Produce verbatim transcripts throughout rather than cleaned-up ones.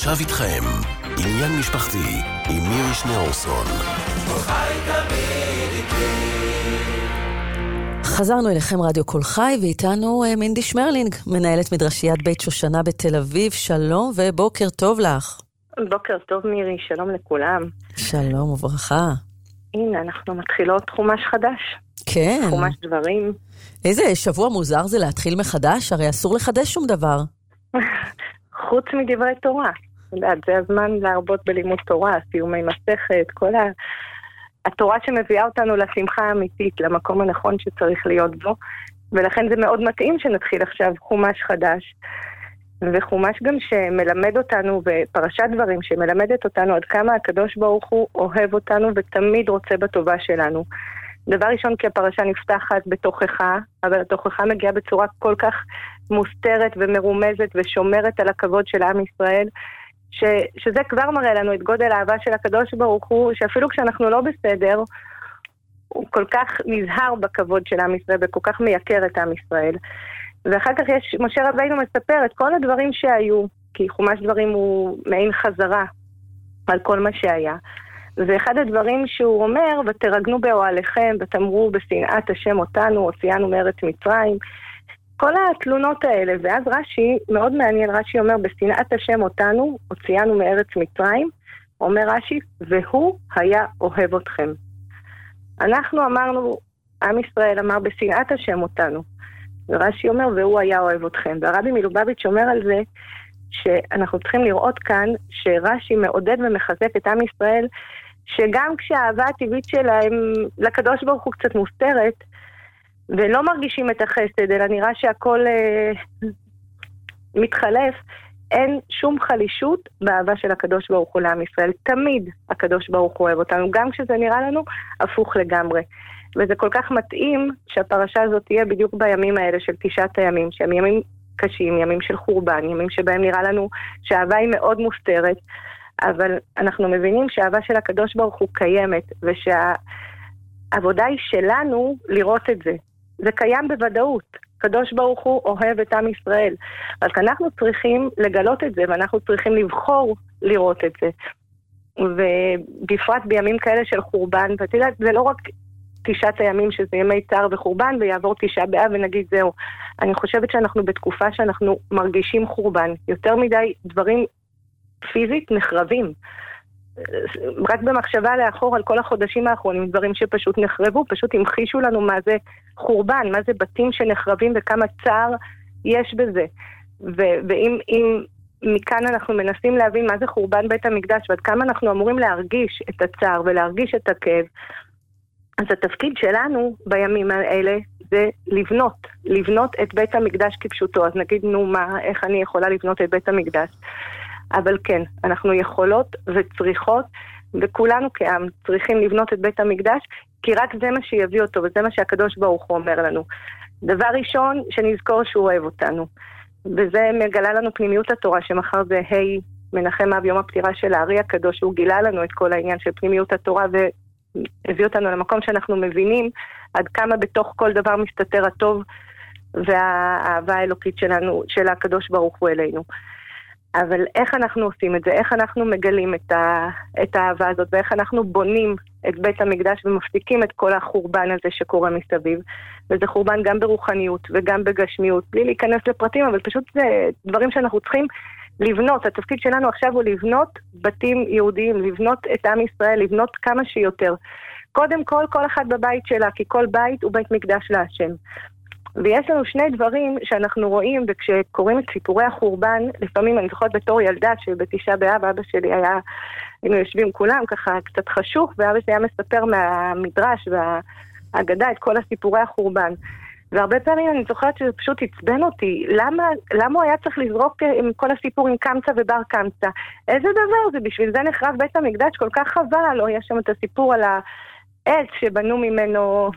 עכשיו איתכם, עניין משפחתי עם מירי שניאורסון. כל חי תמיד איתי. חזרנו אליכם רדיו כל חי, ואיתנו מינדי שמרלינג, מנהלת מדרשיית בית שושנה בתל אביב. שלום ובוקר טוב לך. בוקר טוב מירי, שלום לכולם. שלום וברכה. הנה, אנחנו מתחילות חומש חדש. כן. חומש דברים. איזה שבוע מוזר זה להתחיל מחדש, הרי אסור לחדש שום דבר. חוץ מדברי תורה. זה הזמן להרבות בלימוד תורה, סיומי מסכת, כל ה... התורה שמביאה אותנו לשמחה האמיתית, למקום הנכון שצריך להיות בו, ולכן זה מאוד מתאים שנתחיל עכשיו חומש חדש, וחומש גם שמלמד אותנו, ופרשת דברים שמלמדת אותנו עד כמה הקדוש ברוך הוא אוהב אותנו ותמיד רוצה בטובה שלנו. דבר ראשון, כי הפרשה נפתחת בתוכחה, אבל התוכחה מגיעה בצורה כל כך מוסתרת ומרומזת ושומרת על הכבוד של עם ישראל, ש, שזה כבר מראה לנו את גודל האהבה של הקדוש ברוך הוא, שאפילו כשאנחנו לא בסדר, הוא כל כך נזהר בכבוד של עם ישראל, וכל כך מייקר את עם ישראל. ואחר כך יש, משה רבינו מספר את כל הדברים שהיו, כי חומש דברים הוא מעין חזרה על כל מה שהיה. ואחד הדברים שהוא אומר, ותרגנו באוהליכם, ותמרו בשנאת השם אותנו, הוציאנו מארץ מצרים, כל התלונות האלה, ואז רש"י, מאוד מעניין, רש"י אומר, בשנאת השם אותנו, הוציאנו מארץ מצרים, אומר רש"י, והוא היה אוהב אתכם. אנחנו אמרנו, עם ישראל אמר, בשנאת השם אותנו, ורש"י אומר, והוא היה אוהב אתכם. והרבי מלובביץ' אומר על זה, שאנחנו צריכים לראות כאן, שרש"י מעודד ומחזק את עם ישראל, שגם כשהאהבה הטבעית שלהם לקדוש ברוך הוא קצת מוסתרת, ולא מרגישים את החסד, אלא נראה שהכל אה, מתחלף, אין שום חלישות באהבה של הקדוש ברוך הוא לעם ישראל. תמיד הקדוש ברוך הוא אוהב אותנו, גם כשזה נראה לנו הפוך לגמרי. וזה כל כך מתאים שהפרשה הזאת תהיה בדיוק בימים האלה של תשעת הימים, שהם ימים קשים, ימים של חורבן, ימים שבהם נראה לנו שהאהבה היא מאוד מוסתרת, אבל אנחנו מבינים שהאהבה של הקדוש ברוך הוא קיימת, ושהעבודה היא שלנו לראות את זה. זה קיים בוודאות. קדוש ברוך הוא אוהב את עם ישראל. רק אנחנו צריכים לגלות את זה, ואנחנו צריכים לבחור לראות את זה. ובפרט בימים כאלה של חורבן, ואתה יודע, זה לא רק תשעת הימים שזה ימי צער וחורבן, ויעבור תשעה באב ונגיד זהו. אני חושבת שאנחנו בתקופה שאנחנו מרגישים חורבן. יותר מדי דברים פיזית נחרבים. רק במחשבה לאחור על כל החודשים האחרונים, דברים שפשוט נחרבו, פשוט המחישו לנו מה זה חורבן, מה זה בתים שנחרבים וכמה צער יש בזה. ו- ואם אם מכאן אנחנו מנסים להבין מה זה חורבן בית המקדש, ועד כמה אנחנו אמורים להרגיש את הצער ולהרגיש את הכאב, אז התפקיד שלנו בימים האלה זה לבנות, לבנות את בית המקדש כפשוטו. אז נגיד, נו מה, איך אני יכולה לבנות את בית המקדש? אבל כן, אנחנו יכולות וצריכות, וכולנו כעם צריכים לבנות את בית המקדש, כי רק זה מה שיביא אותו, וזה מה שהקדוש ברוך הוא אומר לנו. דבר ראשון, שנזכור שהוא אוהב אותנו. וזה מגלה לנו פנימיות התורה, שמחר זה היי מנחם אב יום הפטירה של הארי הקדוש, הוא גילה לנו את כל העניין של פנימיות התורה, והביא אותנו למקום שאנחנו מבינים עד כמה בתוך כל דבר מסתתר הטוב, והאהבה האלוקית שלנו, של הקדוש ברוך הוא אלינו. אבל איך אנחנו עושים את זה? איך אנחנו מגלים את, ה, את האהבה הזאת, ואיך אנחנו בונים את בית המקדש ומפסיקים את כל החורבן הזה שקורה מסביב. וזה חורבן גם ברוחניות וגם בגשמיות, בלי להיכנס לפרטים, אבל פשוט זה דברים שאנחנו צריכים לבנות. התפקיד שלנו עכשיו הוא לבנות בתים יהודיים, לבנות את עם ישראל, לבנות כמה שיותר. קודם כל, כל אחד בבית שלה, כי כל בית הוא בית מקדש להשם. ויש לנו שני דברים שאנחנו רואים, וכשקוראים את סיפורי החורבן, לפעמים אני זוכרת בתור ילדה שבתשעה באב, אבא שלי היה, היינו יושבים כולם ככה קצת חשוך, ואבא שלי היה מספר מהמדרש והאגדה את כל הסיפורי החורבן. והרבה פעמים אני זוכרת שזה פשוט עצבן אותי, למה, למה הוא היה צריך לזרוק עם כל הסיפור עם קמצא ובר קמצא? איזה דבר זה? בשביל זה נחרב בית המקדש כל כך חבל, לא? יש שם את הסיפור על העץ שבנו ממנו...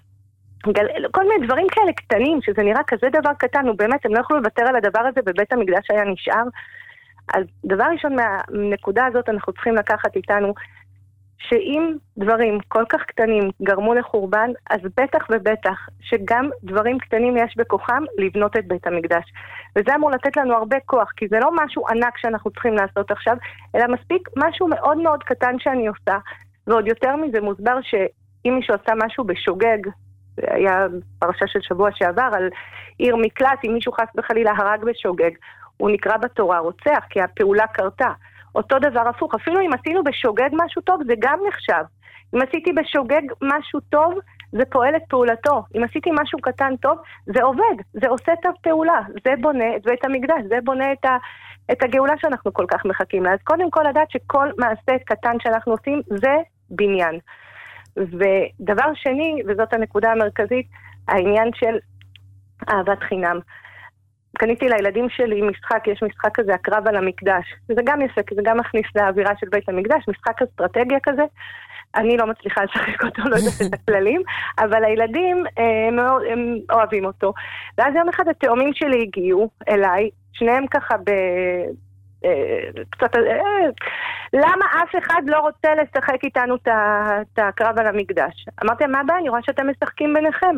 כל מיני דברים כאלה קטנים, שזה נראה כזה דבר קטן, ובאמת הם לא יכולו לוותר על הדבר הזה, בבית המקדש היה נשאר. אז דבר ראשון מהנקודה הזאת אנחנו צריכים לקחת איתנו, שאם דברים כל כך קטנים גרמו לחורבן, אז בטח ובטח שגם דברים קטנים יש בכוחם לבנות את בית המקדש. וזה אמור לתת לנו הרבה כוח, כי זה לא משהו ענק שאנחנו צריכים לעשות עכשיו, אלא מספיק משהו מאוד מאוד קטן שאני עושה. ועוד יותר מזה מוסבר שאם מישהו עושה משהו בשוגג, היה פרשה של שבוע שעבר על עיר מקלט, אם מישהו חס בחלילה הרג בשוגג, הוא נקרא בתורה רוצח, כי הפעולה קרתה. אותו דבר הפוך, אפילו אם עשינו בשוגג משהו טוב, זה גם נחשב. אם עשיתי בשוגג משהו טוב, זה פועל את פעולתו. אם עשיתי משהו קטן טוב, זה עובד, זה עושה את הפעולה, זה בונה את בית המקדש, זה בונה את, ה, את הגאולה שאנחנו כל כך מחכים לה. אז קודם כל לדעת שכל מעשה קטן שאנחנו עושים, זה בניין. ודבר שני, וזאת הנקודה המרכזית, העניין של אהבת חינם. קניתי לילדים שלי משחק, יש משחק כזה, הקרב על המקדש. זה גם יפה, זה גם מכניס לאווירה של בית המקדש, משחק אסטרטגיה כזה. אני לא מצליחה לשחק אותו, לא יודעת את הכללים, אבל הילדים הם, הם אוהבים אותו. ואז יום אחד התאומים שלי הגיעו אליי, שניהם ככה ב... קצת... למה אף אחד לא רוצה לשחק איתנו את הקרב על המקדש? אמרתי, מה הבעיה? אני רואה שאתם משחקים ביניכם.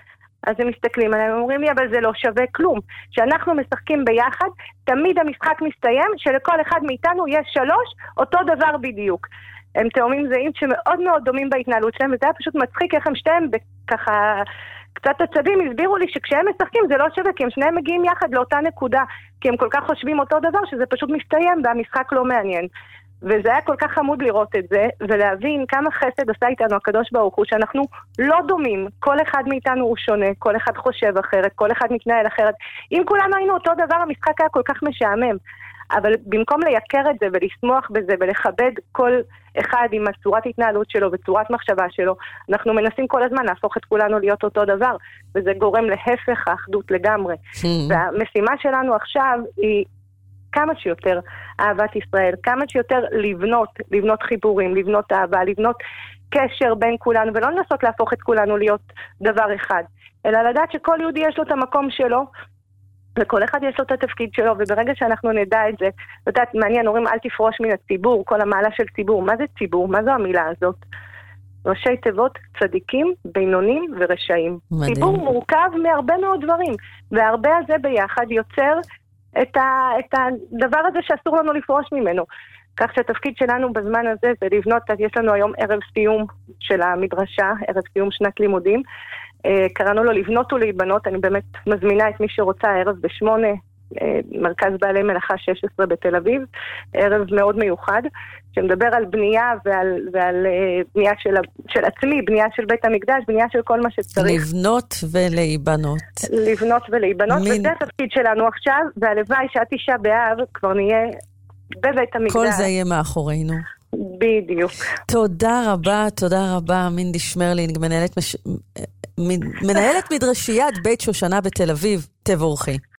אז הם מסתכלים עליהם, הם אומרים לי, אבל זה לא שווה כלום. כשאנחנו משחקים ביחד, תמיד המשחק מסתיים, שלכל אחד מאיתנו יש שלוש, אותו דבר בדיוק. הם תאומים זהים שמאוד מאוד דומים בהתנהלות שלהם, וזה היה פשוט מצחיק איך הם שתיהם ככה קצת עצבים, הסבירו לי שכשהם משחקים זה לא שווה, כי הם שניהם מגיעים יחד לאותה נקודה, כי הם כל כך חושבים אותו דבר, שזה פשוט מסתיים והמשחק לא מעניין. וזה היה כל כך חמוד לראות את זה, ולהבין כמה חסד עשה איתנו הקדוש ברוך הוא, שאנחנו לא דומים, כל אחד מאיתנו הוא שונה, כל אחד חושב אחרת, כל אחד מתנהל אחרת. אם כולנו היינו אותו דבר, המשחק היה כל כך משעמם. אבל במקום לייקר את זה ולשמוח בזה ולכבד כל אחד עם הצורת התנהלות שלו וצורת מחשבה שלו, אנחנו מנסים כל הזמן להפוך את כולנו להיות אותו דבר, וזה גורם להפך האחדות לגמרי. והמשימה שלנו עכשיו היא כמה שיותר אהבת ישראל, כמה שיותר לבנות, לבנות חיבורים, לבנות אהבה, לבנות קשר בין כולנו, ולא לנסות להפוך את כולנו להיות דבר אחד, אלא לדעת שכל יהודי יש לו את המקום שלו, וכל אחד יש לו את התפקיד שלו, וברגע שאנחנו נדע את זה, יודעת, מעניין, אומרים אל תפרוש מן הציבור, כל המעלה של ציבור, מה זה ציבור? מה זו המילה הזאת? ראשי תיבות, צדיקים, בינונים ורשעים. מדהים. ציבור מורכב מהרבה מאוד דברים, והרבה הזה ביחד יוצר את, ה, את הדבר הזה שאסור לנו לפרוש ממנו. כך שהתפקיד שלנו בזמן הזה זה לבנות, יש לנו היום ערב סיום של המדרשה, ערב סיום שנת לימודים, קראנו לו לבנות ולהיבנות, אני באמת מזמינה את מי שרוצה ערב בשמונה, מרכז בעלי מלאכה שש עשרה בתל אביב, ערב מאוד מיוחד, שמדבר על בנייה ועל, ועל בנייה של, של עצמי, בנייה של בית המקדש, בנייה של כל מה שצריך. לבנות ולהיבנות. לבנות ולהיבנות, מין... וזה התפקיד שלנו עכשיו, והלוואי שאת אישה באב כבר נהיה בבית המקדש. כל זה יהיה מאחורינו. בדיוק. תודה רבה, תודה רבה, מינדי שמרלינג, מנהלת, מש... מנהלת מדרשיית בית שושנה בתל אביב, תבורכי.